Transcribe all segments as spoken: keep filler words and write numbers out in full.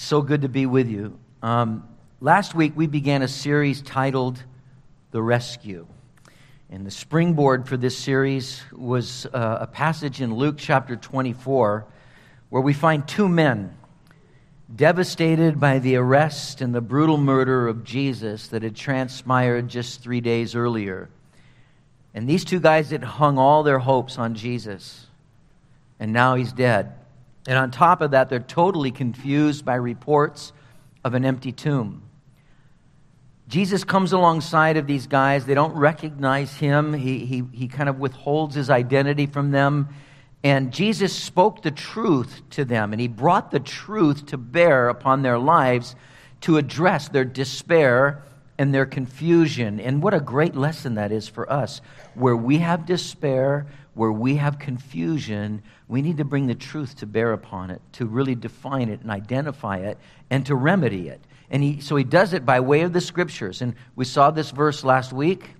so good to be with you. Um, last week we began a series titled The Rescue. And the springboard for this series was uh, a passage in Luke chapter twenty-four where we find two men devastated by the arrest and the brutal murder of Jesus that had transpired just three days earlier. And these two guys had hung all their hopes on Jesus, and now he's dead. And on top of that, they're totally confused by reports of an empty tomb. Jesus comes alongside of these guys. They don't recognize him. He, he, he kind of withholds his identity from them. And Jesus spoke the truth to them, and he brought the truth to bear upon their lives to address their despair and their confusion. And what a great lesson that is for us. Where we have despair, where we have confusion, we need to bring the truth to bear upon it, to really define it and identify it, and to remedy it. And he, so he does it by way of the Scriptures. And we saw this verse last week.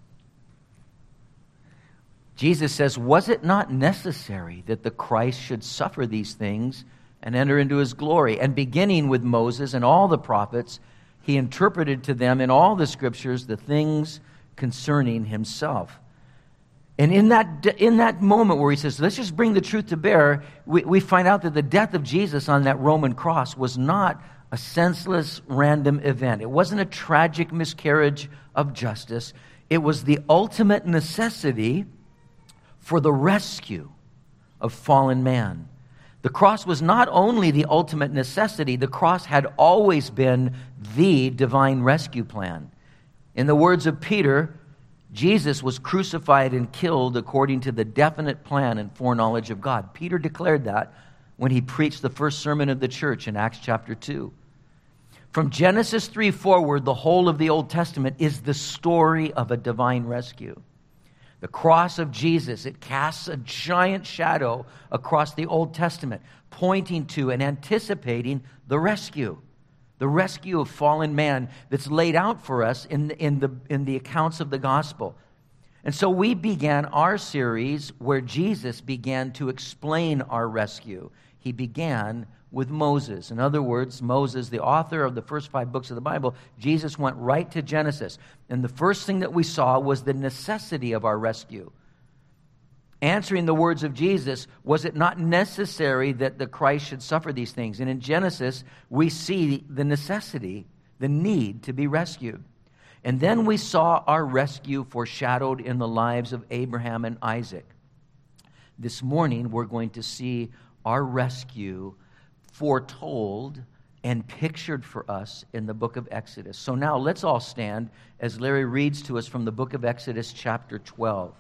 Jesus says, was it not necessary that the Christ should suffer these things and enter into his glory? And beginning with Moses and all the prophets, he interpreted to them in all the Scriptures the things concerning himself. And in that in that moment where he says, let's just bring the truth to bear, we, we find out that the death of Jesus on that Roman cross was not a senseless, random event. It wasn't a tragic miscarriage of justice. It was the ultimate necessity for the rescue of fallen man. The cross was not only the ultimate necessity, the cross had always been the divine rescue plan. In the words of Peter, Jesus was crucified and killed according to the definite plan and foreknowledge of God. Peter declared that when he preached the first sermon of the church in Acts chapter two. From Genesis three forward, the whole of the Old Testament is the story of a divine rescue. The cross of Jesus, it casts a giant shadow across the Old Testament, pointing to and anticipating the rescue. The rescue of fallen man that's laid out for us in the, in the, in the accounts of the gospel. And so we began our series where Jesus began to explain our rescue. He began with Moses. In other words, Moses, the author of the first five books of the Bible, Jesus went right to Genesis. And the first thing that we saw was the necessity of our rescue. Answering the words of Jesus, was it not necessary that the Christ should suffer these things? And in Genesis, we see the necessity, the need to be rescued. And then we saw our rescue foreshadowed in the lives of Abraham and Isaac. This morning, we're going to see our rescue foretold and pictured for us in the book of Exodus. So now let's all stand as Larry reads to us from the book of Exodus chapter twelve.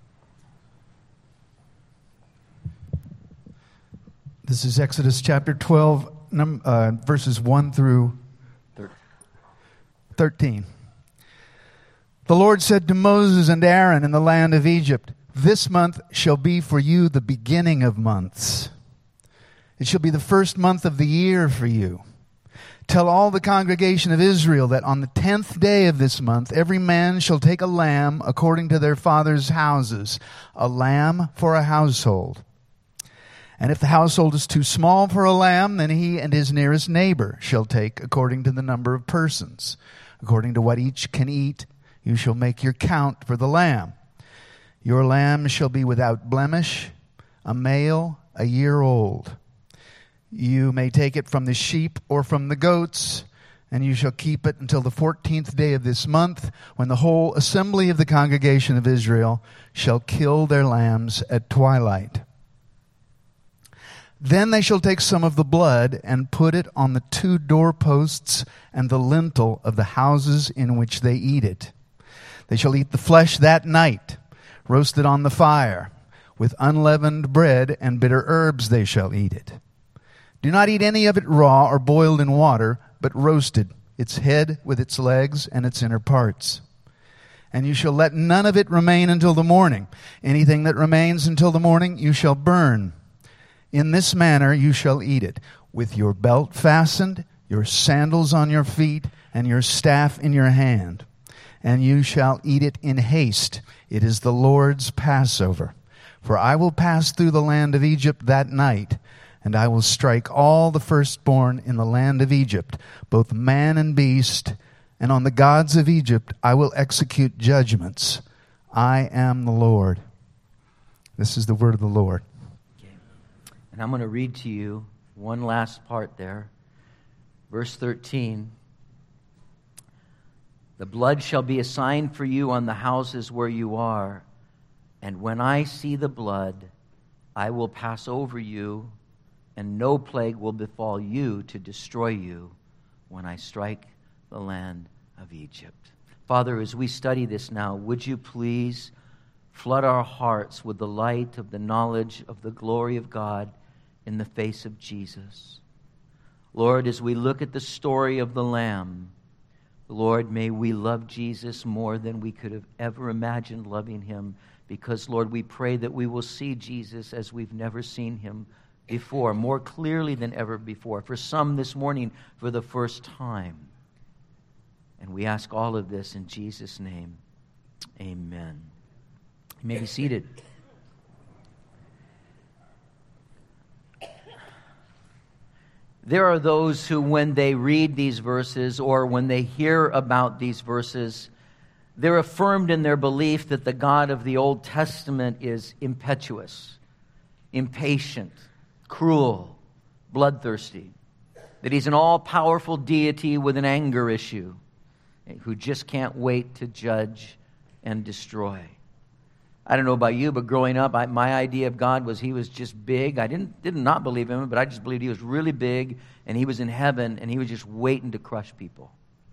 This is Exodus chapter twelve, num- uh, verses one through thirteen. The Lord said to Moses and Aaron in the land of Egypt, "This month shall be for you the beginning of months. It shall be the first month of the year for you. Tell all the congregation of Israel that on the tenth day of this month every man shall take a lamb according to their father's houses, a lamb for a household. And if the household is too small for a lamb, then he and his nearest neighbor shall take according to the number of persons. According to what each can eat, you shall make your count for the lamb. Your lamb shall be without blemish, a male, a year old. You may take it from the sheep or from the goats, and you shall keep it until the fourteenth day of this month, when the whole assembly of the congregation of Israel shall kill their lambs at twilight. Then they shall take some of the blood and put it on the two doorposts and the lintel of the houses in which they eat it. They shall eat the flesh that night, roasted on the fire. With unleavened bread and bitter herbs they shall eat it. Do not eat any of it raw or boiled in water, but roasted, its head with its legs and its inner parts. And you shall let none of it remain until the morning. Anything that remains until the morning you shall burn. In this manner you shall eat it, with your belt fastened, your sandals on your feet, and your staff in your hand. And you shall eat it in haste. It is the Lord's Passover. For I will pass through the land of Egypt that night, And I will strike all the firstborn in the land of Egypt, both man and beast, and on the gods of Egypt I will execute judgments. I am the Lord. This is the word of the Lord. Okay. And I'm going to read to you one last part there. Verse thirteen. The blood shall be a sign for you on the houses where you are. And when I see the blood, I will pass over you, and no plague will befall you to destroy you when I strike the land of Egypt. Father, as we study this now, would you please flood our hearts with the light of the knowledge of the glory of God in the face of Jesus. Lord, as we look at the story of the Lamb, Lord, may we love Jesus more than we could have ever imagined loving him, because, Lord, we pray that we will see Jesus as we've never seen him before, more clearly than ever before. For some this morning, for the first time. And we ask all of this in Jesus' name. Amen. You may be seated. There are those who, when they read these verses or when they hear about these verses, they're affirmed in their belief that the God of the Old Testament is impetuous, impatient, cruel, bloodthirsty, that he's an all-powerful deity with an anger issue who just can't wait to judge and destroy. I don't know about you, but growing up, I, my idea of God was he was just big. I didn't did not believe him, but I just believed he was really big, and he was in heaven, and he was just waiting to crush people.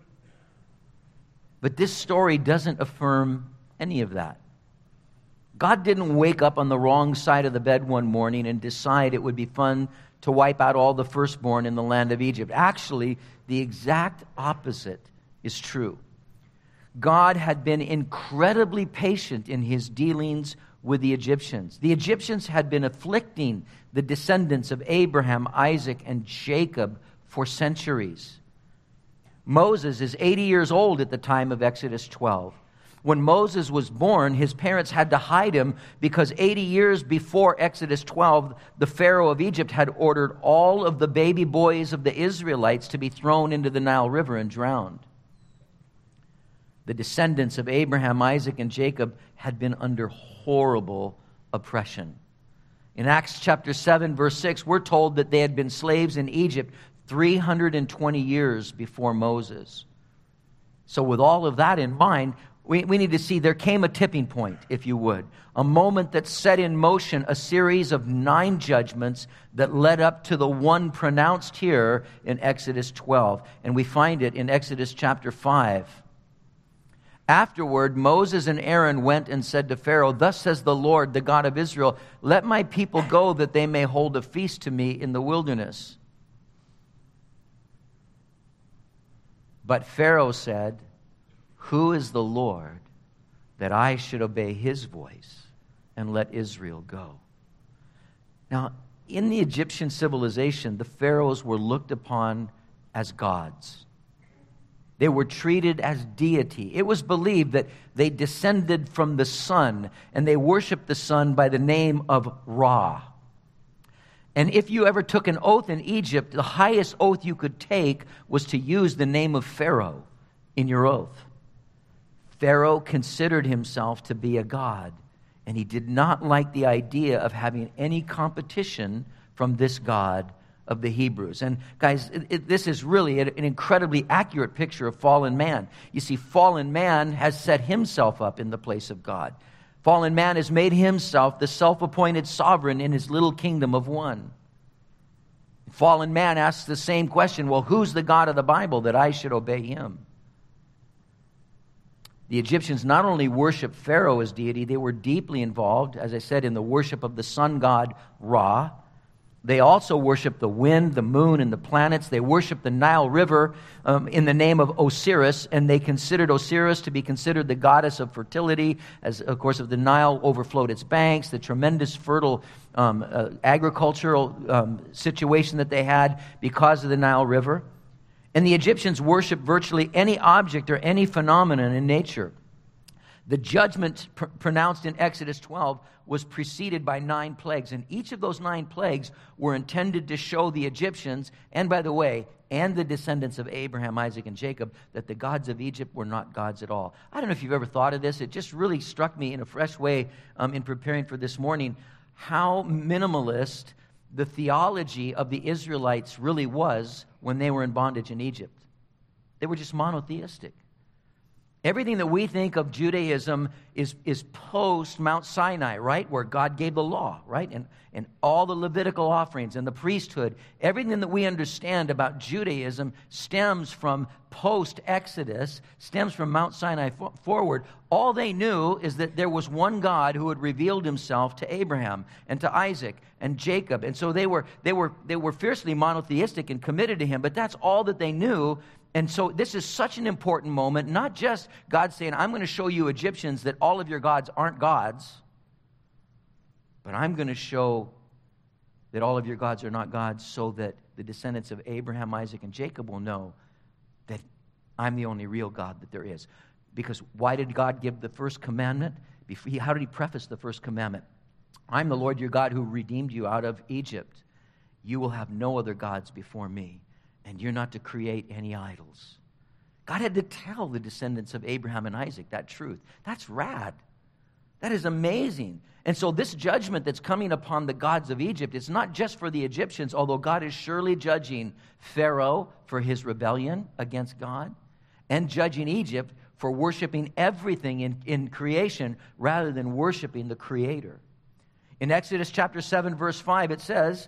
But this story doesn't affirm any of that. God didn't wake up on the wrong side of the bed one morning and decide it would be fun to wipe out all the firstborn in the land of Egypt. Actually, the exact opposite is true. God had been incredibly patient in his dealings with the Egyptians. The Egyptians had been afflicting the descendants of Abraham, Isaac, and Jacob for centuries. Moses is eighty years old at the time of Exodus twelve. When Moses was born, his parents had to hide him because eighty years before Exodus twelve, the Pharaoh of Egypt had ordered all of the baby boys of the Israelites to be thrown into the Nile River and drowned. The descendants of Abraham, Isaac, and Jacob had been under horrible oppression. In Acts chapter seven, verse six, we're told that they had been slaves in Egypt three hundred twenty years before Moses. So with all of that in mind, we, we need to see there came a tipping point, if you would. A moment that set in motion a series of nine judgments that led up to the one pronounced here in Exodus twelve. And we find it in Exodus chapter five. Afterward, Moses and Aaron went and said to Pharaoh, "Thus says the Lord, the God of Israel, let my people go that they may hold a feast to me in the wilderness." But Pharaoh said, "Who is the Lord that I should obey his voice and let Israel go?" Now, in the Egyptian civilization, the pharaohs were looked upon as gods. They were treated as deity. It was believed that they descended from the sun, and they worshiped the sun by the name of Ra. And if you ever took an oath in Egypt, the highest oath you could take was to use the name of Pharaoh in your oath. Pharaoh considered himself to be a god, and he did not like the idea of having any competition from this God of the Hebrews. And guys, it, it, this is really an incredibly accurate picture of fallen man. You see, fallen man has set himself up in the place of God. Fallen man has made himself the self-appointed sovereign in his little kingdom of one. Fallen man asks the same question, well, who's the God of the Bible that I should obey him? The Egyptians not only worshiped Pharaoh as deity, they were deeply involved, as I said, in the worship of the sun god Ra. They also worshiped the wind, the moon, and the planets. They worshiped the Nile River um, in the name of Osiris, and they considered Osiris to be considered the goddess of fertility, as, of course, of the Nile overflowed its banks, the tremendous fertile um, uh, agricultural um, situation that they had because of the Nile River. And the Egyptians worshiped virtually any object or any phenomenon in nature. The judgment pr- pronounced in Exodus twelve was preceded by nine plagues, and each of those nine plagues were intended to show the Egyptians, and by the way, and the descendants of Abraham, Isaac, and Jacob, that the gods of Egypt were not gods at all. I don't know if you've ever thought of this. It just really struck me in a fresh way um, in preparing for this morning how minimalist the theology of the Israelites really was when they were in bondage in Egypt. They were just monotheistic. Everything that we think of Judaism is, is post Mount Sinai, right? Where God gave the law, right? And, and all the Levitical offerings and the priesthood. Everything that we understand about Judaism stems from post-Exodus, stems from Mount Sinai for, forward. All they knew is that there was one God who had revealed himself to Abraham and to Isaac and Jacob. And so they were, they were, they were fiercely monotheistic and committed to him, but that's all that they knew. And so this is such an important moment, not just God saying, I'm going to show you Egyptians that all of your gods aren't gods, but I'm going to show that all of your gods are not gods so that the descendants of Abraham, Isaac, and Jacob will know that I'm the only real God that there is. Because why did God give the first commandment? How did he preface the first commandment? I'm the Lord your God who redeemed you out of Egypt. You will have no other gods before me. And you're not to create any idols. God had to tell the descendants of Abraham and Isaac that truth. That's rad. That is amazing. And so this judgment that's coming upon the gods of Egypt, it's not just for the Egyptians, although God is surely judging Pharaoh for his rebellion against God, and judging Egypt for worshiping everything in, in creation rather than worshiping the Creator. In Exodus chapter seven, verse five, it says,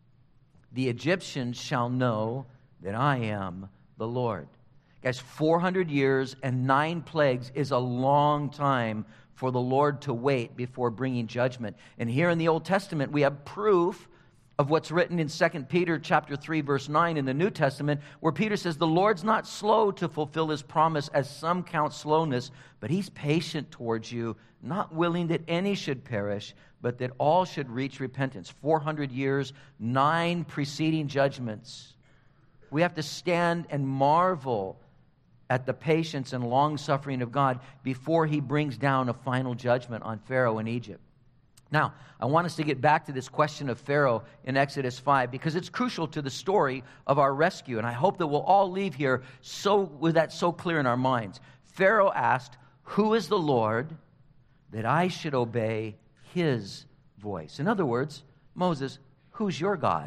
the Egyptians shall know that I am the Lord. Guys, four hundred years and nine plagues is a long time for the Lord to wait before bringing judgment. And here in the Old Testament, we have proof of what's written in Second Peter chapter three, verse nine in the New Testament, where Peter says, the Lord's not slow to fulfill his promise, as some count slowness, but he's patient towards you, not willing that any should perish, but that all should reach repentance. four hundred years, nine preceding judgments. We have to stand and marvel at the patience and long-suffering of God before he brings down a final judgment on Pharaoh in Egypt. Now, I want us to get back to this question of Pharaoh in Exodus five because it's crucial to the story of our rescue, and I hope that we'll all leave here so with that so clear in our minds. Pharaoh asked, who is the Lord that I should obey his voice? In other words, Moses, who's your God?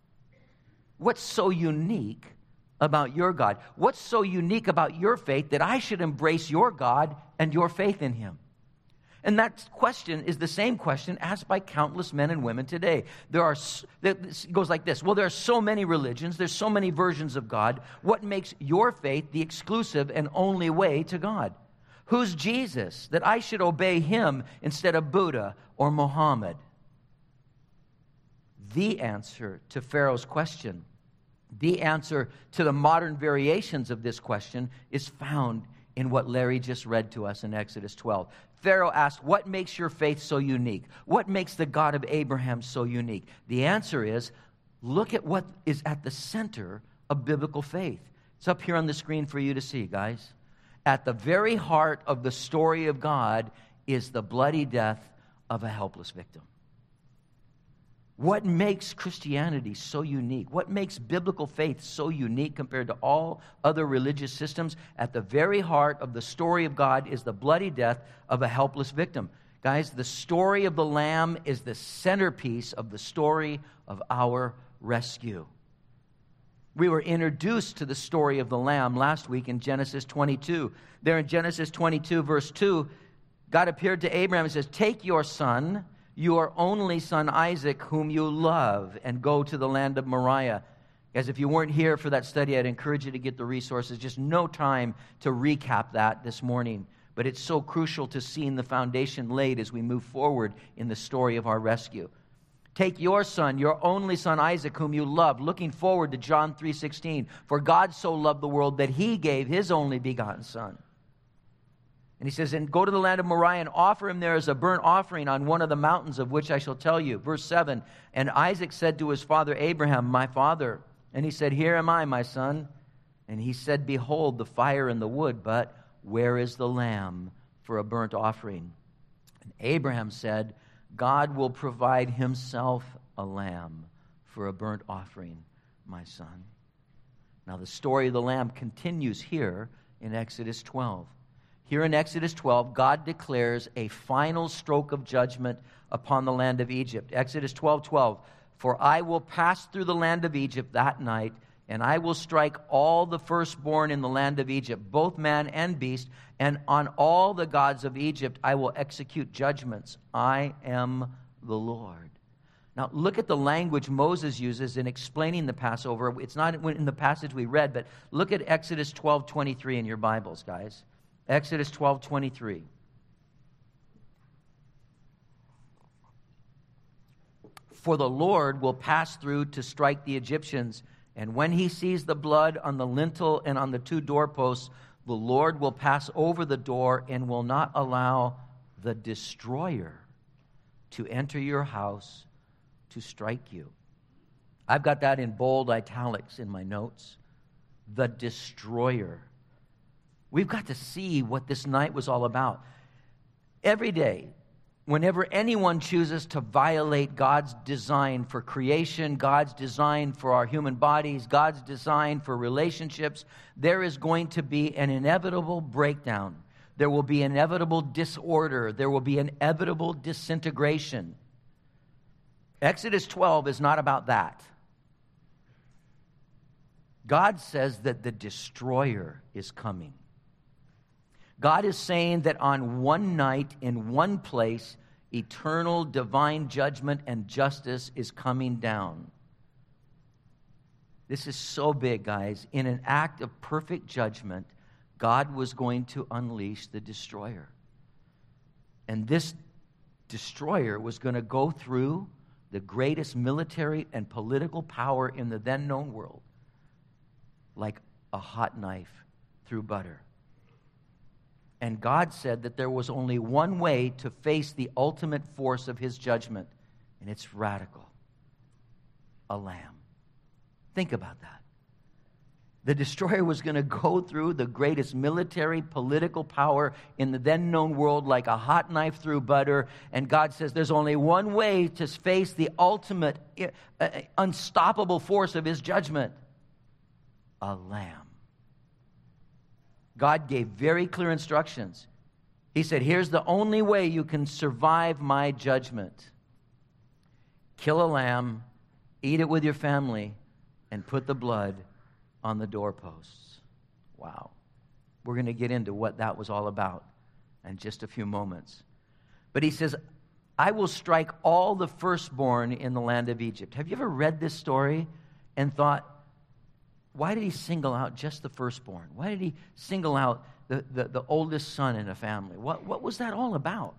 What's so unique about your God? What's so unique about your faith that I should embrace your God and your faith in him? And that question is the same question asked by countless men and women today. There are, it goes like this. Well, there are so many religions. There's so many versions of God. What makes your faith the exclusive and only way to God? Who's Jesus that I should obey him instead of Buddha or Muhammad? The answer to Pharaoh's question, the answer to the modern variations of this question is found in what Larry just read to us in Exodus twelve. Pharaoh asked, what makes your faith so unique? What makes the God of Abraham so unique? The answer is, look at what is at the center of biblical faith. It's up here on the screen for you to see, guys. At the very heart of the story of God is the bloody death of a helpless victim. What makes Christianity so unique? What makes biblical faith so unique compared to all other religious systems? At the very heart of the story of God is the bloody death of a helpless victim. Guys, the story of the Lamb is the centerpiece of the story of our rescue. We were introduced to the story of the Lamb last week in Genesis twenty-two. There in Genesis twenty-two, verse two, God appeared to Abraham and says, take your son, your only son Isaac, whom you love, and go to the land of Moriah. Guys, if you weren't here for that study, I'd encourage you to get the resources. Just no time to recap that this morning. But it's so crucial to seeing the foundation laid as we move forward in the story of our rescue. Take your son, your only son Isaac, whom you love, looking forward to John three sixteen. For God so loved the world that he gave his only begotten son. And he says, and go to the land of Moriah and offer him there as a burnt offering on one of the mountains of which I shall tell you. Verse seven, and Isaac said to his father Abraham, my father. And he said, here am I, my son. And he said, behold, the fire and the wood, but where is the lamb for a burnt offering. And Abraham said, God will provide himself a lamb for a burnt offering, my son. Now the story of the lamb continues here in Exodus twelve. Here in Exodus twelve, God declares a final stroke of judgment upon the land of Egypt. Exodus twelve twelve, for I will pass through the land of Egypt that night, and I will strike all the firstborn in the land of Egypt, both man and beast, and on all the gods of Egypt I will execute judgments. I am the Lord. Now, look at the language Moses uses in explaining the Passover. It's not in the passage we read, but look at Exodus twelve twenty-three in your Bibles, guys. Exodus twelve twenty-three. For the Lord will pass through to strike the Egyptians, and when he sees the blood on the lintel and on the two doorposts, the Lord will pass over the door and will not allow the destroyer to enter your house to strike you. I've got that in bold italics in my notes. The destroyer. We've got to see what this night was all about. Every day, whenever anyone chooses to violate God's design for creation, God's design for our human bodies, God's design for relationships, there is going to be an inevitable breakdown. There will be inevitable disorder. There will be inevitable disintegration. Exodus twelve is not about that. God says that the destroyer is coming. God is saying that on one night, in one place, eternal divine judgment and justice is coming down. This is so big, guys. In an act of perfect judgment, God was going to unleash the destroyer. And this destroyer was going to go through the greatest military and political power in the then known world like a hot knife through butter. And God said that there was only one way to face the ultimate force of his judgment, and it's radical. A lamb. Think about that. The destroyer was going to go through the greatest military, political power in the then known world like a hot knife through butter, and God says there's only one way to face the ultimate, uh, unstoppable force of his judgment. A lamb. God gave very clear instructions. He said, here's the only way you can survive my judgment. Kill a lamb, eat it with your family, and put the blood on the doorposts. Wow. We're going to get into what that was all about in just a few moments. But he says, I will strike all the firstborn in the land of Egypt. Have you ever read this story and thought, why did he single out just the firstborn? Why did he single out the, the, the oldest son in a family? What, what was that all about?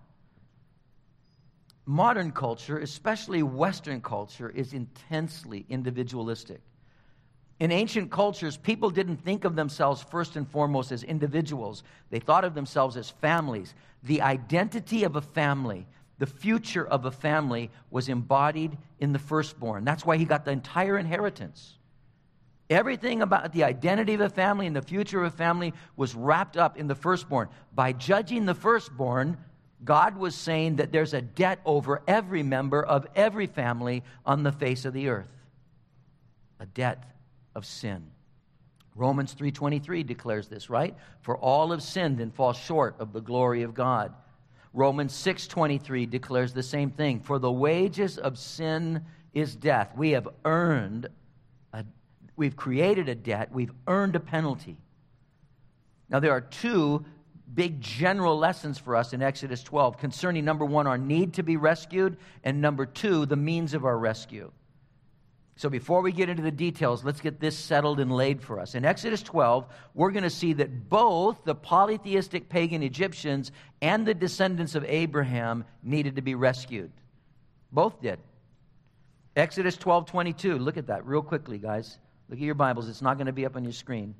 Modern culture, especially Western culture, is intensely individualistic. In ancient cultures, people didn't think of themselves first and foremost as individuals. They thought of themselves as families. The identity of a family, the future of a family, was embodied in the firstborn. That's why he got the entire inheritance. Everything about the identity of a family and the future of a family was wrapped up in the firstborn. By judging the firstborn, God was saying that there's a debt over every member of every family on the face of the earth. A debt of sin. Romans three twenty-three declares this, right? For all have sinned and fall short of the glory of God. Romans six twenty-three declares the same thing. For the wages of sin is death. We have earned a We've created a debt. We've earned a penalty. Now, there are two big general lessons for us in Exodus twelve concerning, number one, our need to be rescued, and number two, the means of our rescue. So before we get into the details, let's get this settled and laid for us. In Exodus twelve, we're going to see that both the polytheistic pagan Egyptians and the descendants of Abraham needed to be rescued. Both did. Exodus twelve twenty-two, look at that real quickly, guys. Look at your Bibles. It's not going to be up on your screen.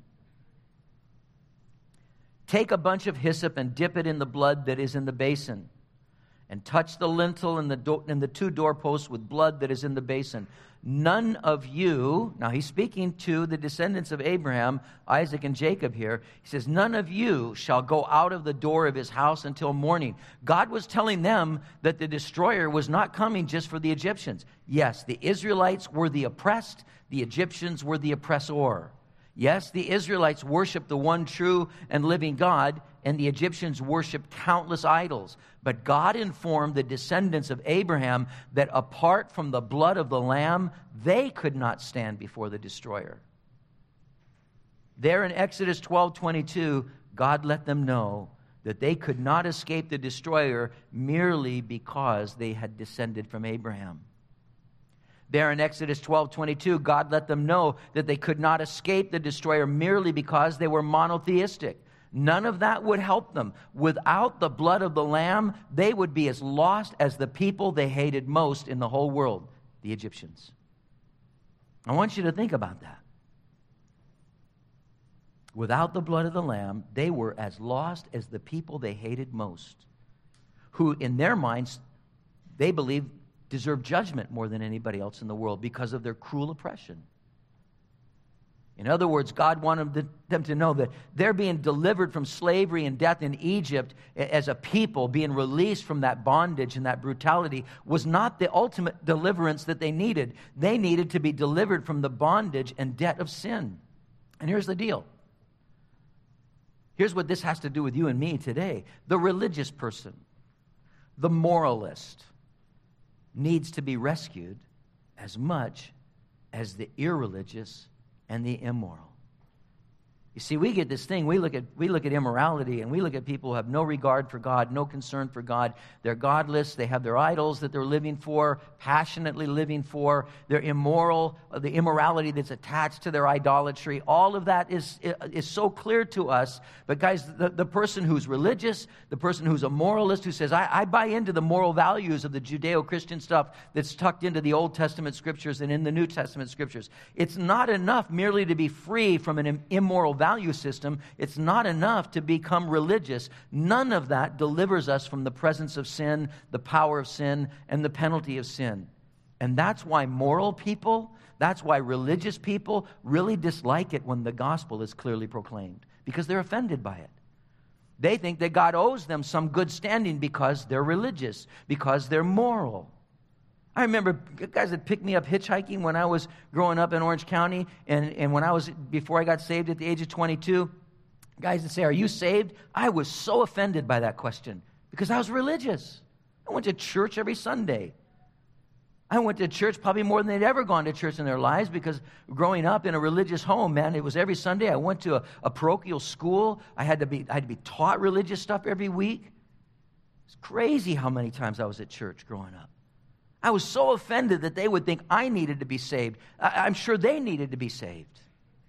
Take a bunch of hyssop and dip it in the blood that is in the basin. and touch the lintel and the, do- and the two doorposts with blood that is in the basin. None of you," now he's speaking to the descendants of Abraham, Isaac, and Jacob here. He says, "None of you shall go out of the door of his house until morning." God was telling them that the destroyer was not coming just for the Egyptians. Yes, the Israelites were the oppressed, the Egyptians were the oppressor. Yes, the Israelites worshiped the one true and living God, and the Egyptians worshiped countless idols. But God informed the descendants of Abraham that apart from the blood of the Lamb, they could not stand before the destroyer. There in Exodus twelve twenty-two, God let them know that they could not escape the destroyer merely because they had descended from Abraham. There in Exodus twelve twenty-two, God let them know that they could not escape the destroyer merely because they were monotheistic. None of that would help them. Without the blood of the Lamb, they would be as lost as the people they hated most in the whole world, the Egyptians. I want you to think about that. Without the blood of the Lamb, they were as lost as the people they hated most, who in their minds, they believed deserve judgment more than anybody else in the world because of their cruel oppression. In other words, God wanted them to know that they're being delivered from slavery and death in Egypt as a people, being released from that bondage and that brutality was not the ultimate deliverance that they needed. They needed to be delivered from the bondage and debt of sin. And here's the deal. Here's what this has to do with you and me today. The religious person, the moralist, needs to be rescued as much as the irreligious and the immoral. You see, we get this thing, we look at we look at immorality and we look at people who have no regard for God, no concern for God. They're godless, they have their idols that they're living for, passionately living for. They're immoral, the immorality that's attached to their idolatry. All of that is, is so clear to us. But guys, the, the person who's religious, the person who's a moralist, who says, I, I buy into the moral values of the Judeo-Christian stuff that's tucked into the Old Testament scriptures and in the New Testament scriptures. It's not enough merely to be free from an immoral value. value system. It's not enough to become religious. None of that delivers us from the presence of sin, the power of sin, and the penalty of sin. And that's why moral people, that's why religious people really dislike it when the gospel is clearly proclaimed, because they're offended by it. They think that God owes them some good standing because they're religious, because they're moral. I remember guys that picked me up hitchhiking when I was growing up in Orange County, and, and when I was, before I got saved at the age of twenty-two, guys that say, are you saved? I was so offended by that question because I was religious. I went to church every Sunday. I went to church probably more than they'd ever gone to church in their lives, because growing up in a religious home, man, it was every Sunday. I went to a, a parochial school. I had to be, I had to be taught religious stuff every week. It's crazy how many times I was at church growing up. I was so offended that they would think I needed to be saved. I'm sure they needed to be saved.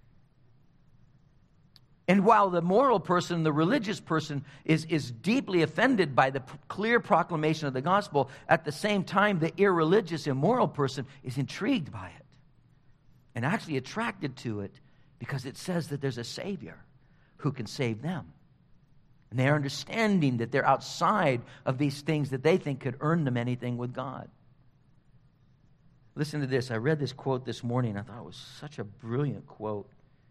And while the moral person, the religious person, is, is deeply offended by the p- clear proclamation of the gospel, at the same time, the irreligious, immoral person is intrigued by it and actually attracted to it because it says that there's a Savior who can save them. And they're understanding that they're outside of these things that they think could earn them anything with God. Listen to this. I read this quote this morning. I thought it was such a brilliant quote.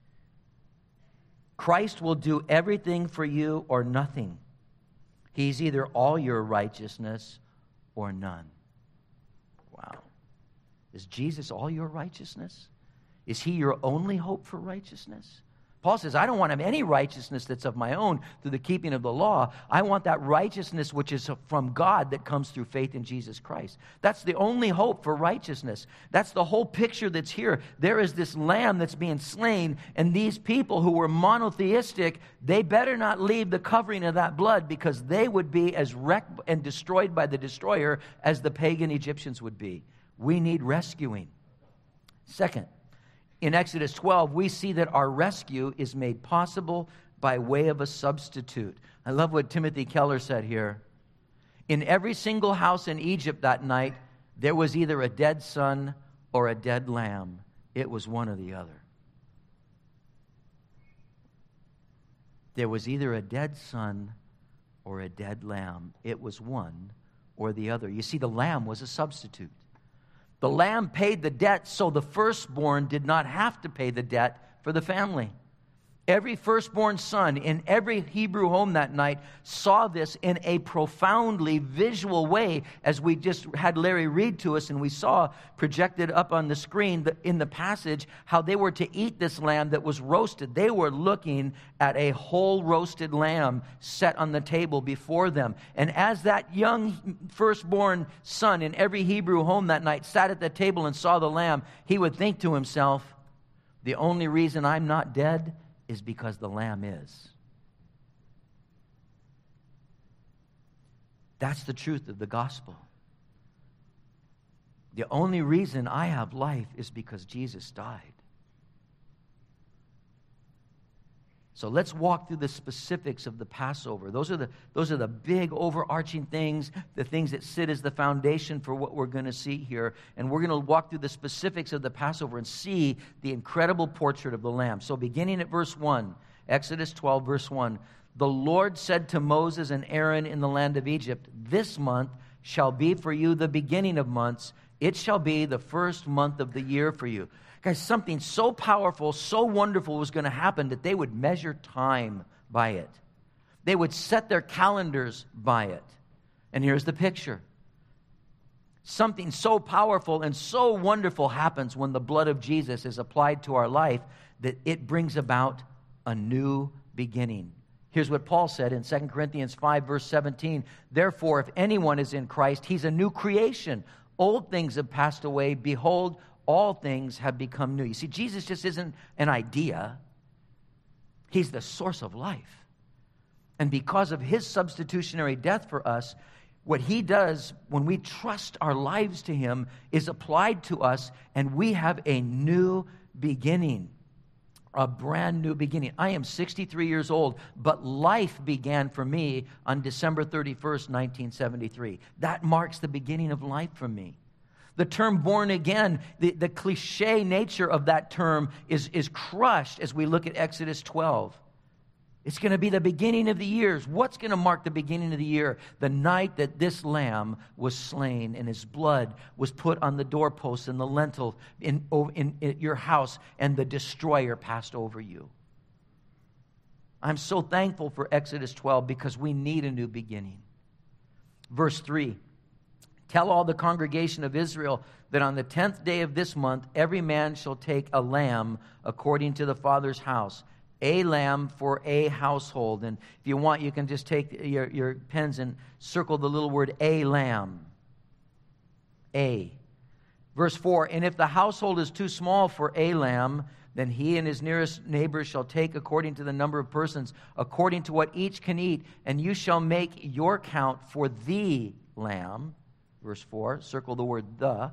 Christ will do everything for you or nothing. He's either all your righteousness or none. Wow. Is Jesus all your righteousness? Is he your only hope for righteousness? Paul says, I don't want any righteousness that's of my own through the keeping of the law. I want that righteousness which is from God that comes through faith in Jesus Christ. That's the only hope for righteousness. That's the whole picture that's here. There is this lamb that's being slain, and these people who were monotheistic, they better not leave the covering of that blood, because they would be as wrecked and destroyed by the destroyer as the pagan Egyptians would be. We need rescuing. Second, in Exodus twelve, we see that our rescue is made possible by way of a substitute. I love what Timothy Keller said here. In every single house in Egypt that night, there was either a dead son or a dead lamb. It was one or the other. There was either a dead son or a dead lamb. It was one or the other. You see, the lamb was a substitute. The lamb paid the debt so the firstborn did not have to pay the debt for the family. Every firstborn son in every Hebrew home that night saw this in a profoundly visual way, as we just had Larry read to us, and we saw projected up on the screen in the passage how they were to eat this lamb that was roasted. They were looking at a whole roasted lamb set on the table before them. And as that young firstborn son in every Hebrew home that night sat at the table and saw the lamb, he would think to himself, the only reason I'm not dead is because the lamb is. That's the truth of the gospel. The only reason I have life is because Jesus died. So let's walk through the specifics of the Passover. Those are the, those are the big overarching things, the things that sit as the foundation for what we're going to see here. And we're going to walk through the specifics of the Passover and see the incredible portrait of the Lamb. So beginning at verse one, Exodus twelve, verse one, the Lord said to Moses and Aaron in the land of Egypt, this month shall be for you the beginning of months. It shall be the first month of the year for you. Guys, something so powerful, so wonderful was going to happen that they would measure time by it. They would set their calendars by it. And here's the picture. Something so powerful and so wonderful happens when the blood of Jesus is applied to our life that it brings about a new beginning. Here's what Paul said in Second Corinthians five, verse seventeen. Therefore, if anyone is in Christ, he's a new creation. Old things have passed away. Behold, all things have become new. You see, Jesus just isn't an idea. He's the source of life. And because of his substitutionary death for us, what he does when we trust our lives to him is applied to us, and we have a new beginning, a brand new beginning. I am sixty-three years old, but life began for me on December thirty-first, nineteen seventy-three. That marks the beginning of life for me. The term born again, the, the cliche nature of that term is, is crushed as we look at Exodus twelve. It's going to be the beginning of the years. What's going to mark the beginning of the year? The night that this lamb was slain and his blood was put on the doorposts and the lintel in, in, in your house, and the destroyer passed over you. I'm so thankful for Exodus twelve because we need a new beginning. Verse three. Tell all the congregation of Israel that on the tenth day of this month, every man shall take a lamb according to the father's house. A lamb for a household. And if you want, you can just take your, your pens and circle the little word a lamb. A. Verse four, and if the household is too small for a lamb, then he and his nearest neighbors shall take according to the number of persons, according to what each can eat, and you shall make your count for the lamb. Verse four, circle the word the.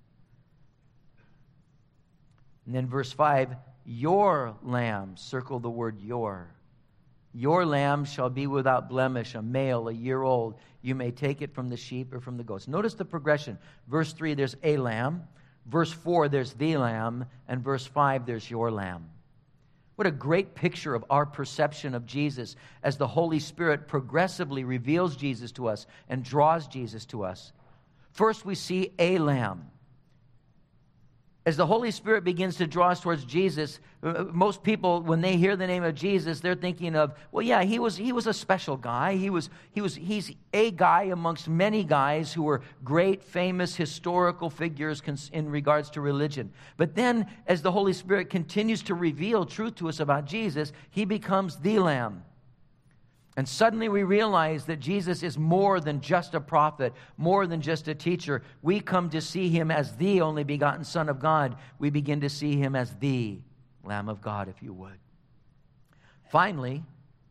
And then verse five, your lamb, circle the word your. Your lamb shall be without blemish, a male, a year old. You may take it from the sheep or from the goats. Notice the progression. Verse three, there's a lamb. Verse four, there's the lamb. And verse five, there's your lamb. What a great picture of our perception of Jesus as the Holy Spirit progressively reveals Jesus to us and draws Jesus to us. First, we see a lamb. As the Holy Spirit begins to draw us towards Jesus, most people, when they hear the name of Jesus, they're thinking of, well, yeah, he was he was a special guy. He was he was he's a guy amongst many guys who were great, famous, historical figures in regards to religion. But then, as the Holy Spirit continues to reveal truth to us about Jesus, he becomes the Lamb. And suddenly we realize that Jesus is more than just a prophet, more than just a teacher. We come to see him as the only begotten Son of God. We begin to see him as the Lamb of God, if you would. Finally,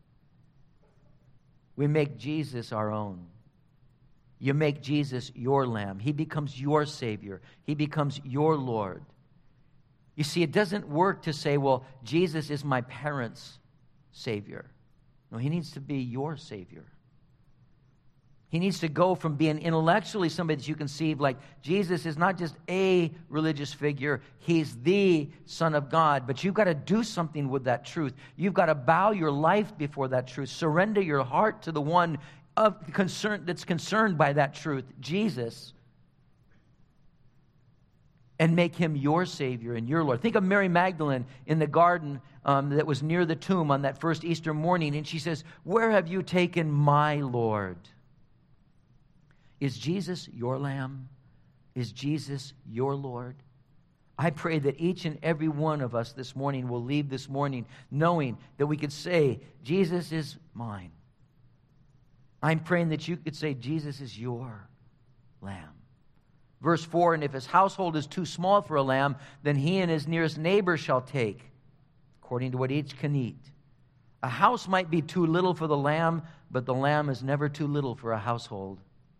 we make Jesus our own. You make Jesus your Lamb. He becomes your Savior. He becomes your Lord. You see, it doesn't work to say, well, Jesus is my parents' Savior. No, he needs to be your Savior. He needs to go from being intellectually somebody that you conceive like Jesus is not just a religious figure. He's the Son of God. But you've got to do something with that truth. You've got to bow your life before that truth. Surrender your heart to the one of concern that's concerned by that truth, Jesus, and make him your Savior and your Lord. Think of Mary Magdalene in the garden um, that was near the tomb on that first Easter morning, and she says, "Where have you taken my Lord?" Is Jesus your Lamb? Is Jesus your Lord? I pray that each and every one of us this morning will leave this morning knowing that we could say, Jesus is mine. I'm praying that you could say, Jesus is your Lamb. Verse four, and if his household is too small for a lamb, then he and his nearest neighbor shall take, according to what each can eat. A house might be too little for the lamb, but the lamb is never too little for a household.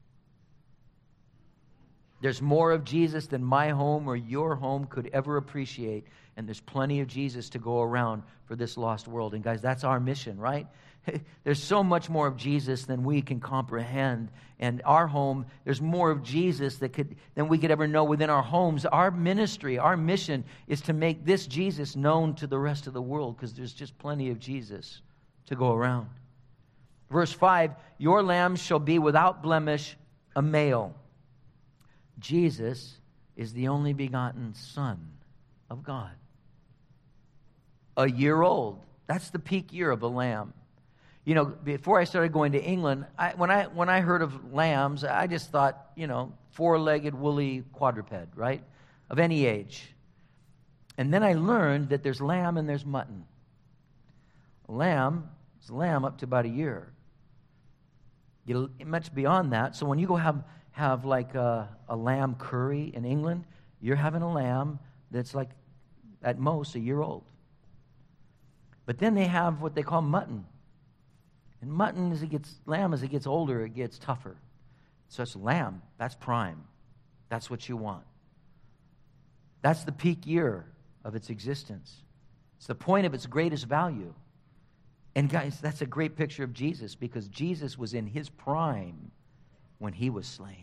There's more of Jesus than my home or your home could ever appreciate, and there's plenty of Jesus to go around for this lost world. And guys, that's our mission, right? There's so much more of Jesus than we can comprehend. And our home, there's more of Jesus that could than we could ever know within our homes. Our ministry, our mission is to make this Jesus known to the rest of the world, because there's just plenty of Jesus to go around. Verse five, your lamb shall be without blemish, a male. Jesus is the only begotten Son of God. A year old. That's the peak year of a lamb. You know, before I started going to England, I, when I when I heard of lambs, I just thought, you know, four-legged, woolly quadruped, right? Of any age. And then I learned that there's lamb and there's mutton. Lamb is lamb up to about a year. You, much beyond that. So when you go have have like a, a lamb curry in England, you're having a lamb that's like at most a year old. But then they have what they call mutton. And mutton, as it gets, lamb, as it gets older, it gets tougher. So it's lamb, that's prime. That's what you want. That's the peak year of its existence. It's the point of its greatest value. And guys, that's a great picture of Jesus, because Jesus was in his prime when he was slain.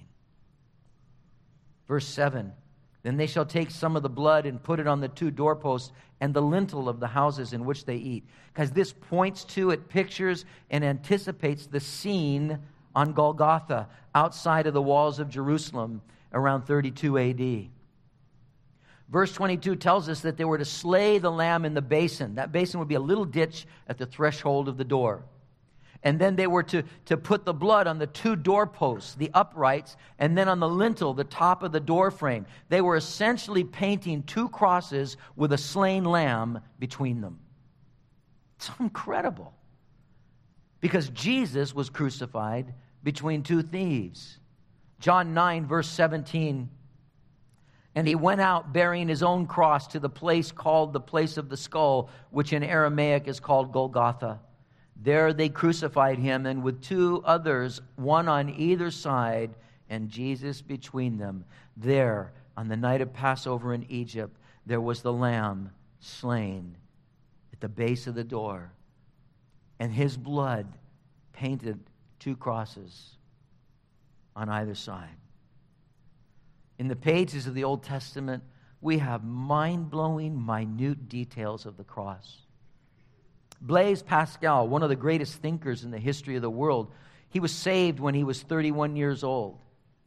Verse seven, then they shall take some of the blood and put it on the two doorposts and the lintel of the houses in which they eat. Because this points to, it pictures and anticipates the scene on Golgotha, outside of the walls of Jerusalem, around thirty-two A D. Verse twenty-two tells us that they were to slay the lamb in the basin. That basin would be a little ditch at the threshold of the door. And then they were to, to put the blood on the two doorposts, the uprights, and then on the lintel, the top of the door frame. They were essentially painting two crosses with a slain lamb between them. It's incredible. Because Jesus was crucified between two thieves. John nine, verse seventeen, and he went out bearing his own cross to the place called the place of the skull, which in Aramaic is called Golgotha. There they crucified him, and with two others, one on either side, and Jesus between them. There, on the night of Passover in Egypt, there was the lamb slain at the base of the door, and his blood painted two crosses on either side. In the pages of the Old Testament, we have mind-blowing, minute details of the cross. Blaise Pascal, one of the greatest thinkers in the history of the world, he was saved when he was thirty-one years old.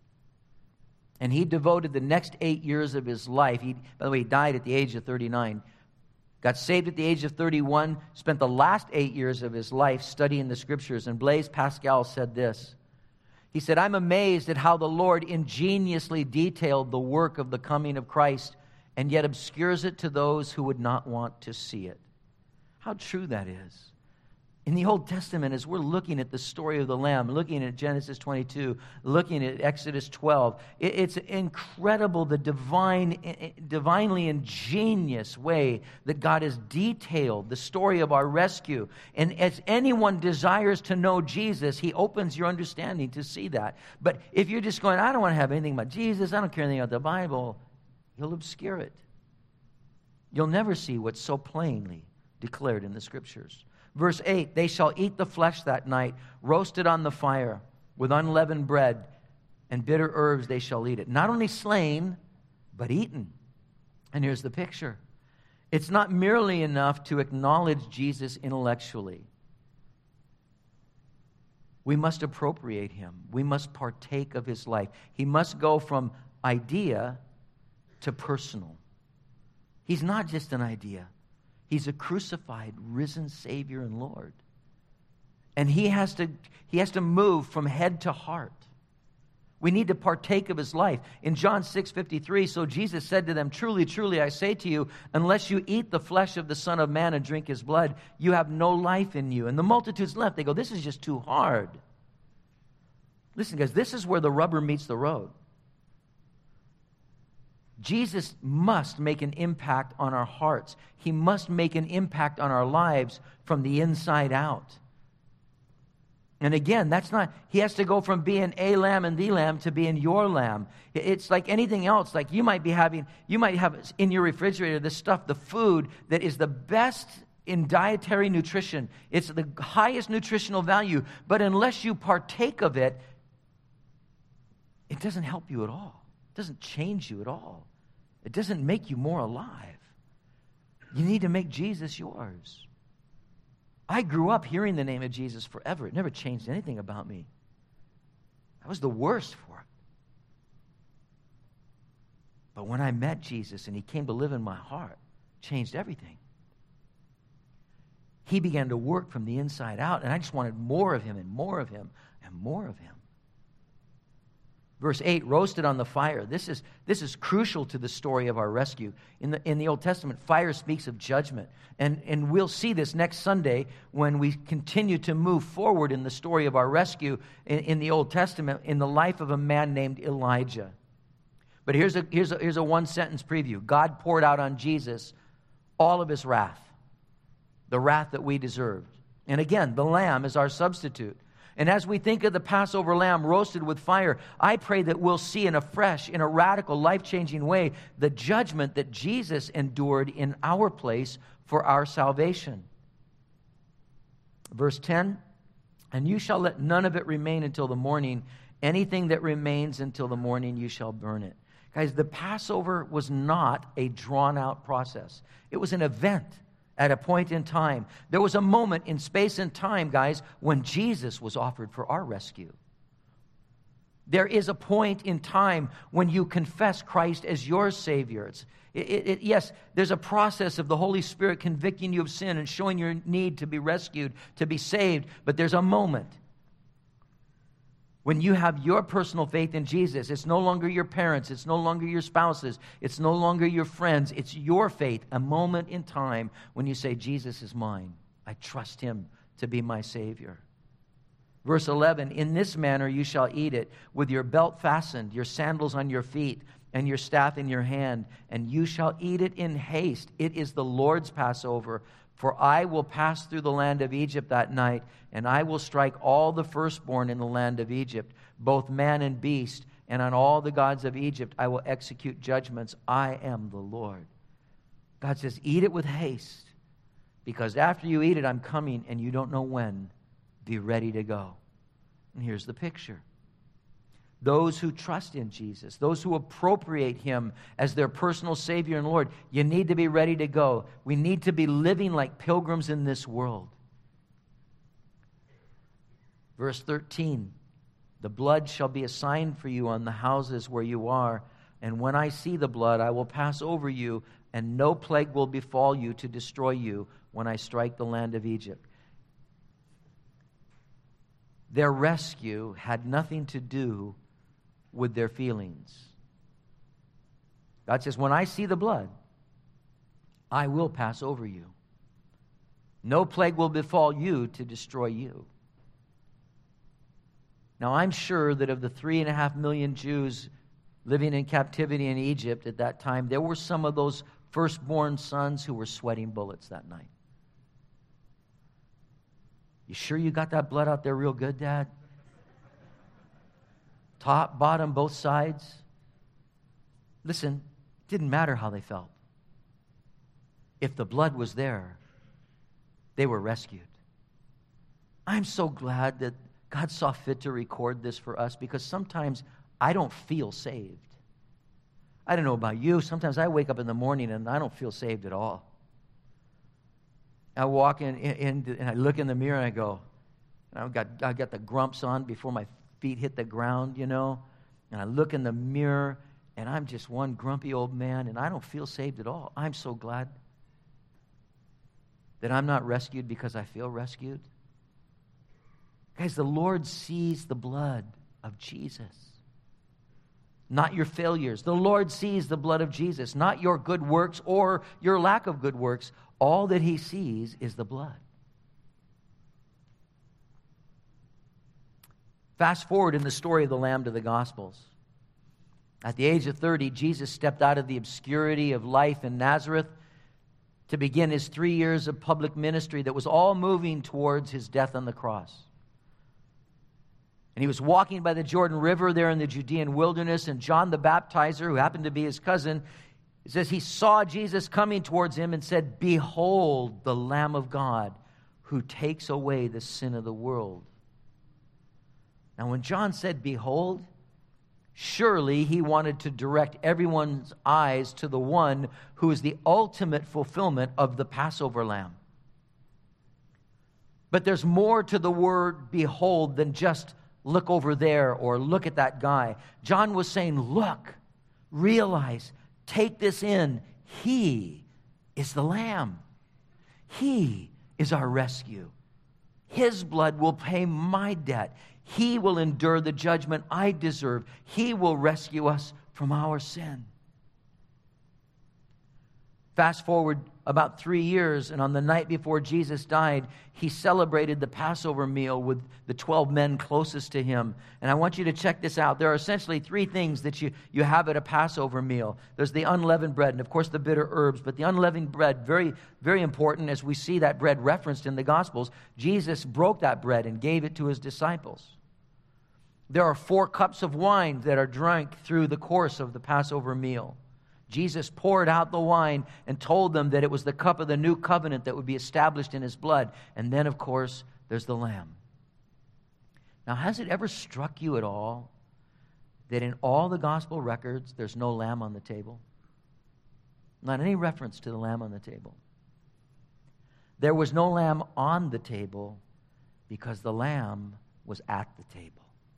And he devoted the next eight years of his life. He, by the way, he died at the age of thirty-nine. Got saved at the age of thirty-one, spent the last eight years of his life studying the Scriptures. And Blaise Pascal said this. He said, I'm amazed at how the Lord ingeniously detailed the work of the coming of Christ, and yet obscures it to those who would not want to see it. How true that is. In the Old Testament, as we're looking at the story of the Lamb, looking at Genesis twenty-two, looking at Exodus twelve, it's incredible the divine, divinely ingenious way that God has detailed the story of our rescue. And as anyone desires to know Jesus, he opens your understanding to see that. But if you're just going, I don't want to have anything about Jesus, I don't care anything about the Bible, he'll obscure it. You'll never see what's so plainly declared in the Scriptures. Verse eight, they shall eat the flesh that night, roasted on the fire, with unleavened bread, and bitter herbs they shall eat it. Not only slain, but eaten. And here's the picture. It's not merely enough to acknowledge Jesus intellectually. We must appropriate him. We must partake of his life. He must go from idea to personal. He's not just an idea. He's a crucified, risen Savior and Lord. And he has to, he has to move from head to heart. We need to partake of his life. In John six fifty-three, so Jesus said to them, "Truly, truly, I say to you, unless you eat the flesh of the Son of Man and drink his blood, you have no life in you." And the multitudes left. They go, "This is just too hard." Listen, guys, this is where the rubber meets the road. Jesus must make an impact on our hearts. He must make an impact on our lives from the inside out. And again, that's not, he has to go from being a lamb and the lamb to being your lamb. It's like anything else. Like you might be having, you might have in your refrigerator this stuff, the food that is the best in dietary nutrition. It's the highest nutritional value. But unless you partake of it, it doesn't help you at all. It doesn't change you at all. It doesn't make you more alive. You need to make Jesus yours. I grew up hearing the name of Jesus forever. It never changed anything about me. I was the worst for it. But when I met Jesus and he came to live in my heart, it changed everything. He began to work from the inside out, and I just wanted more of him and more of him and more of him. Verse eight, roasted on the fire. This is, this is crucial to the story of our rescue. In the, in the Old Testament, fire speaks of judgment. And, and we'll see this next Sunday when we continue to move forward in the story of our rescue in, in the Old Testament in the life of a man named Elijah. But here's a, here's a, here's a one-sentence preview. God poured out on Jesus all of his wrath, the wrath that we deserved. And again, the Lamb is our substitute. And as we think of the Passover lamb roasted with fire, I pray that we'll see in a fresh, in a radical, life-changing way, the judgment that Jesus endured in our place for our salvation. Verse ten, and you shall let none of it remain until the morning. Anything that remains until the morning, you shall burn it. Guys, the Passover was not a drawn-out process. It was an event. At a point in time. There was a moment in space and time, guys, when Jesus was offered for our rescue. There is a point in time when you confess Christ as your Savior. It's, it, it, yes, there's a process of the Holy Spirit convicting you of sin and showing your need to be rescued, to be saved. But there's a moment when you have your personal faith in Jesus. It's no longer your parents. It's no longer your spouses. It's no longer your friends. It's your faith, a moment in time when you say, Jesus is mine. I trust him to be my Savior. Verse eleven, in this manner you shall eat it, with your belt fastened, your sandals on your feet, and your staff in your hand, and you shall eat it in haste. It is the Lord's Passover. For I will pass through the land of Egypt that night, and I will strike all the firstborn in the land of Egypt, both man and beast, and on all the gods of Egypt I will execute judgments. I am the Lord. God says, eat it with haste, because after you eat it, I'm coming, and you don't know when. Be ready to go. And here's the picture. Those who trust in Jesus, those who appropriate him as their personal Savior and Lord, you need to be ready to go. We need to be living like pilgrims in this world. Verse thirteen, the blood shall be a sign for you on the houses where you are, and when I see the blood, I will pass over you, and no plague will befall you to destroy you when I strike the land of Egypt. Their rescue had nothing to do with their feelings. God says, when I see the blood, I will pass over you. No plague will befall you to destroy you. Now, I'm sure that of the three and a half million Jews living in captivity in Egypt at that time, there were some of those firstborn sons who were sweating bullets that night. You sure you got that blood out there real good, Dad? Top, bottom, both sides. Listen, it didn't matter how they felt. If the blood was there, they were rescued. I'm so glad that God saw fit to record this for us, because sometimes I don't feel saved. I don't know about you. Sometimes I wake up in the morning and I don't feel saved at all. I walk in, in, in and I look in the mirror and I go, And I've got, I've got the grumps on before my feet hit the ground, you know. And I look in the mirror, and I'm just one grumpy old man, and I don't feel saved at all. I'm so glad that I'm not rescued because I feel rescued. Guys, the Lord sees the blood of Jesus, not your failures. The Lord sees the blood of Jesus, not your good works or your lack of good works. All that he sees is the blood. Fast forward in the story of the Lamb to the Gospels. At the age of thirty, Jesus stepped out of the obscurity of life in Nazareth to begin his three years of public ministry that was all moving towards his death on the cross. And he was walking by the Jordan River there in the Judean wilderness, and John the Baptizer, who happened to be his cousin, it says he saw Jesus coming towards him and said, "Behold, the Lamb of God who takes away the sin of the world." Now, when John said, "Behold," surely he wanted to direct everyone's eyes to the one who is the ultimate fulfillment of the Passover lamb. But there's more to the word behold than just look over there or look at that guy. John was saying, look, realize, take this in. He is the Lamb. He is our rescue. His blood will pay my debt. He will endure the judgment I deserve. He will rescue us from our sin. Fast forward about three years, and on the night before Jesus died, he celebrated the Passover meal with the twelve men closest to him. And I want you to check this out. There are essentially three things that you, you have at a Passover meal. There's the unleavened bread, and of course the bitter herbs. But the unleavened bread, very, very important as we see that bread referenced in the Gospels. Jesus broke that bread and gave it to his disciples. There are four cups of wine that are drank through the course of the Passover meal. Jesus poured out the wine and told them that it was the cup of the new covenant that would be established in his blood. And then, of course, there's the lamb. Now, has it ever struck you at all that in all the gospel records, there's no lamb on the table? Not any reference to the lamb on the table. There was no lamb on the table because the lamb was at the table.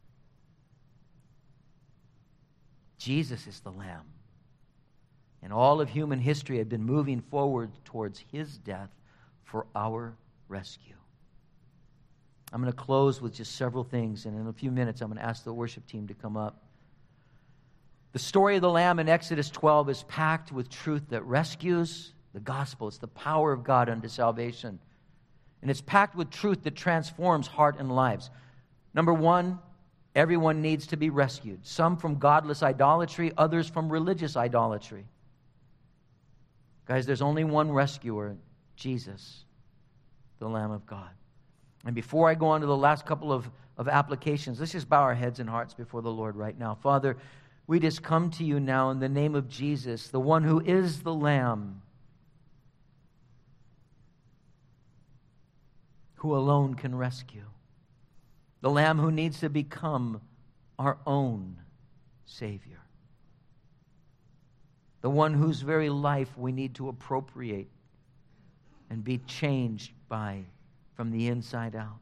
Jesus is the lamb. And all of human history had been moving forward towards his death for our rescue. I'm going to close with just several things, and in a few minutes I'm going to ask the worship team to come up. The story of the Lamb in Exodus twelve is packed with truth that rescues. The gospel, it's the power of God unto salvation. And it's packed with truth that transforms heart and lives. Number one, everyone needs to be rescued. Some from godless idolatry, others from religious idolatry. Guys, there's only one rescuer, Jesus, the Lamb of God. And before I go on to the last couple of, of applications, let's just bow our heads and hearts before the Lord right now. Father, we just come to you now in the name of Jesus, the one who is the Lamb, who alone can rescue. The Lamb who needs to become our own Savior. The one whose very life we need to appropriate and be changed by from the inside out.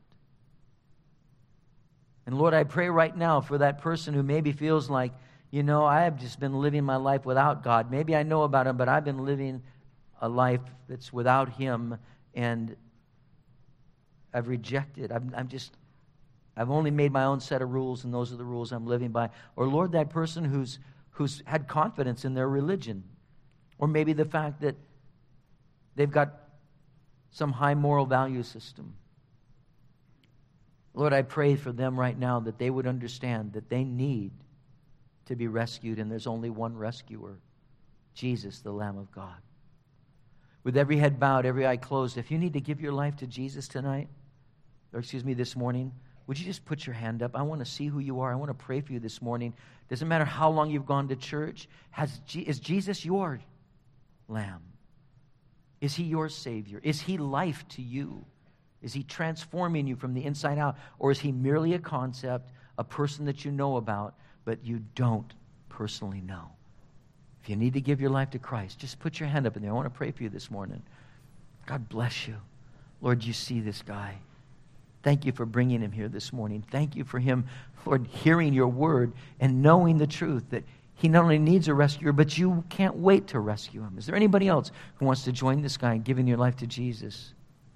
And Lord, I pray right now for that person who maybe feels like, you know, I have just been living my life without God. Maybe I know about him, but I've been living a life that's without him, and I've rejected. I'm, I'm just, I've only made my own set of rules, and those are the rules I'm living by. Or Lord, that person who's who's had confidence in their religion, or maybe the fact that they've got some high moral value system. Lord, I pray for them right now that they would understand that they need to be rescued, and there's only one rescuer, Jesus, the Lamb of God. With every head bowed, every eye closed, if you need to give your life to Jesus tonight, or excuse me, this morning, would you just put your hand up? I want to see who you are. I want to pray for you this morning. Doesn't matter how long you've gone to church. Has, is Jesus your Lamb? Is he your Savior? Is he life to you? Is he transforming you from the inside out? Or is he merely a concept, a person that you know about, but you don't personally know? If you need to give your life to Christ, just put your hand up in there. I want to pray for you this morning. God bless you. Lord, you see this guy. Thank you for bringing him here this morning. Thank you for him, Lord, hearing your word and knowing the truth that he not only needs a rescuer, but you can't wait to rescue him. Is there anybody else who wants to join this guy in giving your life to Jesus?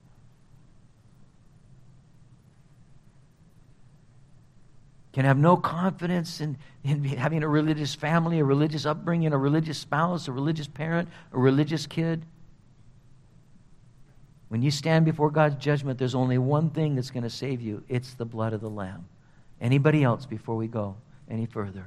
Can have no confidence in, in having a religious family, a religious upbringing, a religious spouse, a religious parent, a religious kid. When you stand before God's judgment, there's only one thing that's going to save you. It's the blood of the Lamb. Anybody else before we go any further?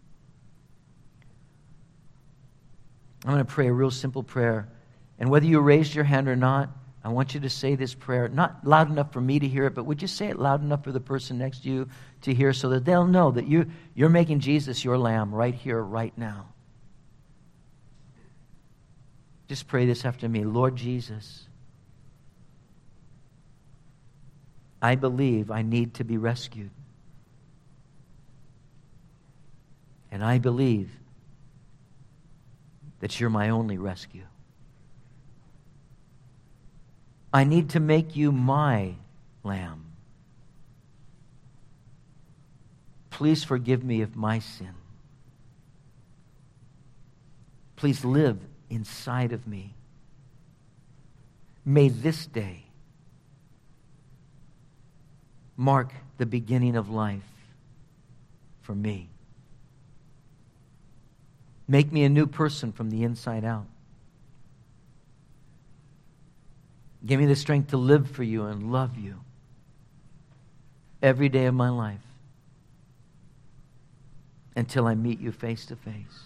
I'm going to pray a real simple prayer. And whether you raised your hand or not, I want you to say this prayer, not loud enough for me to hear it, but would you say it loud enough for the person next to you to hear so that they'll know that you, you're making Jesus your Lamb right here, right now. Just pray this after me. Lord Jesus, I believe I need to be rescued. And I believe that you're my only rescue. I need to make you my Lamb. Please forgive me of my sin. Please live inside of me. May this day mark the beginning of life for me. Make me a new person from the inside out. Give me the strength to live for you and love you every day of my life until I meet you face to face.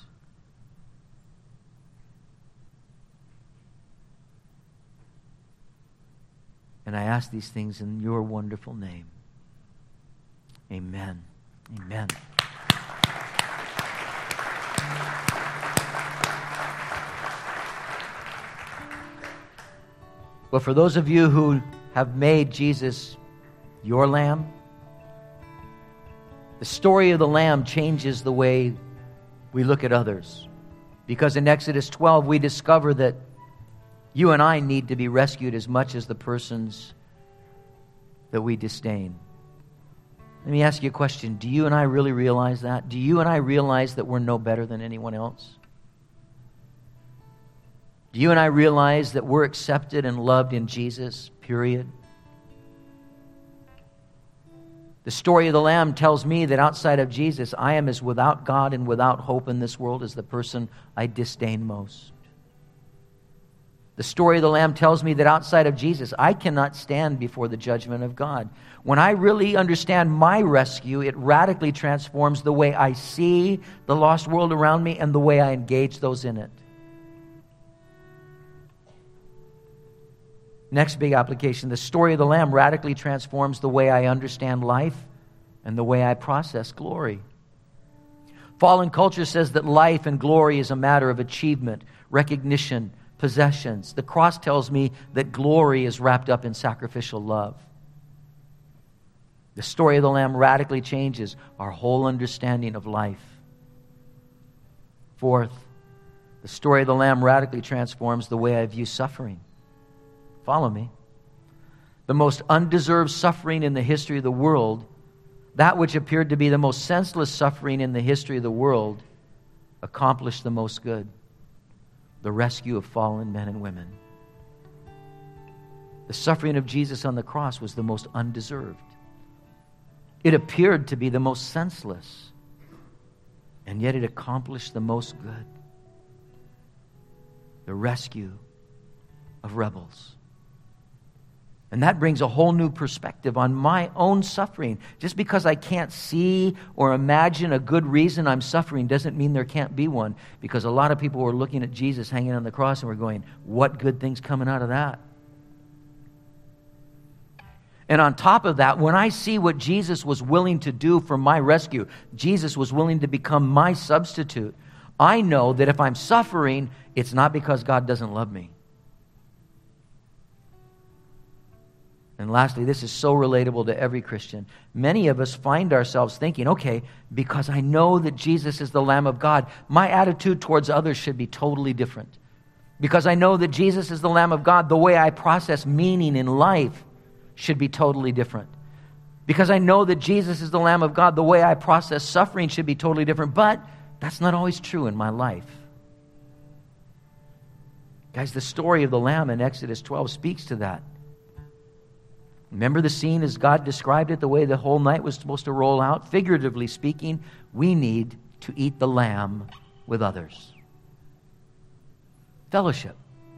And I ask these things in your wonderful name. Amen. Amen. Well, for those of you who have made Jesus your Lamb, the story of the Lamb changes the way we look at others. Because in Exodus twelve, we discover that you and I need to be rescued as much as the persons that we disdain. Let me ask you a question. Do you and I really realize that? Do you and I realize that we're no better than anyone else? Do you and I realize that we're accepted and loved in Jesus, period? The story of the Lamb tells me that outside of Jesus, I am as without God and without hope in this world as the person I disdain most. The story of the Lamb tells me that outside of Jesus, I cannot stand before the judgment of God. When I really understand my rescue, it radically transforms the way I see the lost world around me and the way I engage those in it. Next big application, the story of the Lamb radically transforms the way I understand life and the way I process glory. Fallen culture says that life and glory is a matter of achievement, recognition, possessions. The cross tells me that glory is wrapped up in sacrificial love. The story of the Lamb radically changes our whole understanding of life. Fourth, the story of the Lamb radically transforms the way I view suffering. Follow me. The most undeserved suffering in the history of the world, that which appeared to be the most senseless suffering in the history of the world, accomplished the most good. The rescue of fallen men and women. The suffering of Jesus on the cross was the most undeserved. It appeared to be the most senseless, and yet it accomplished the most good. The rescue of rebels. And that brings a whole new perspective on my own suffering. Just because I can't see or imagine a good reason I'm suffering doesn't mean there can't be one. Because a lot of people were looking at Jesus hanging on the cross and were going, what good thing's coming out of that? And on top of that, when I see what Jesus was willing to do for my rescue, Jesus was willing to become my substitute, I know that if I'm suffering, it's not because God doesn't love me. And lastly, this is so relatable to every Christian. Many of us find ourselves thinking, okay, because I know that Jesus is the Lamb of God, my attitude towards others should be totally different. Because I know that Jesus is the Lamb of God, the way I process meaning in life should be totally different. Because I know that Jesus is the Lamb of God, the way I process suffering should be totally different. But that's not always true in my life. Guys, the story of the Lamb in Exodus twelve speaks to that. Remember the scene as God described it, the way the whole night was supposed to roll out? Figuratively speaking, we need to eat the lamb with others. Fellowship.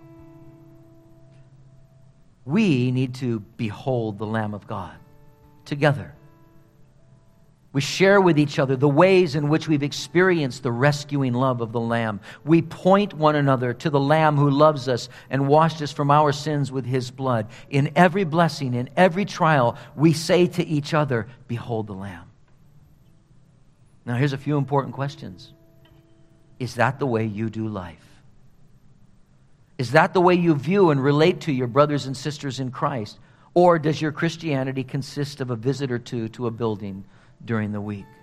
We need to behold the Lamb of God together. We share with each other the ways in which we've experienced the rescuing love of the Lamb. We point one another to the Lamb who loves us and washed us from our sins with His blood. In every blessing, in every trial, we say to each other, behold the Lamb. Now here's a few important questions. Is that the way you do life? Is that the way you view and relate to your brothers and sisters in Christ? Or does your Christianity consist of a visit or two to a building during the week?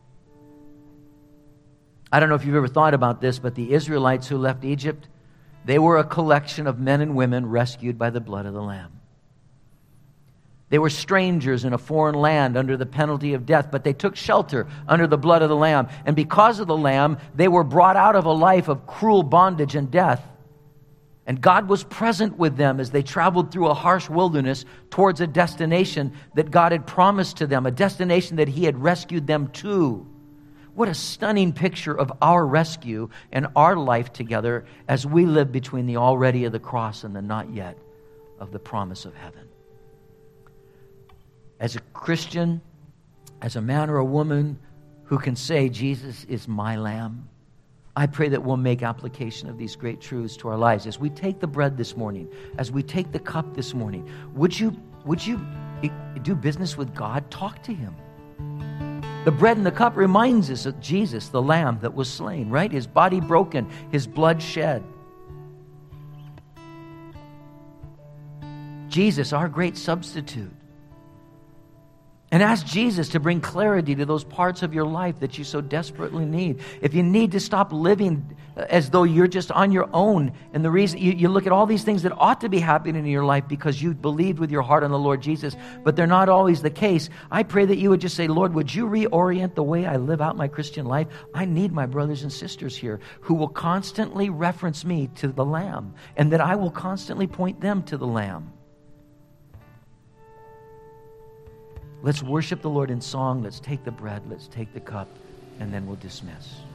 I don't know if you've ever thought about this, but the Israelites who left Egypt, they were a collection of men and women rescued by the blood of the Lamb. They were strangers in a foreign land under the penalty of death, but they took shelter under the blood of the Lamb. And because of the Lamb, they were brought out of a life of cruel bondage and death. And God was present with them as they traveled through a harsh wilderness towards a destination that God had promised to them, a destination that He had rescued them to. What a stunning picture of our rescue and our life together as we live between the already of the cross and the not yet of the promise of heaven. As a Christian, as a man or a woman who can say, Jesus is my Lamb, I pray that we'll make application of these great truths to our lives. As we take the bread this morning, as we take the cup this morning, would you, would you do business with God? Talk to Him. The bread and the cup reminds us of Jesus, the Lamb that was slain, right? His body broken, His blood shed. Jesus, our great substitute. And ask Jesus to bring clarity to those parts of your life that you so desperately need. If you need to stop living as though you're just on your own, and the reason you, you look at all these things that ought to be happening in your life because you believed with your heart on the Lord Jesus, but they're not always the case, I pray that you would just say, Lord, would you reorient the way I live out my Christian life? I need my brothers and sisters here who will constantly reference me to the Lamb, and that I will constantly point them to the Lamb. Let's worship the Lord in song. Let's take the bread. Let's take the cup. And then we'll dismiss.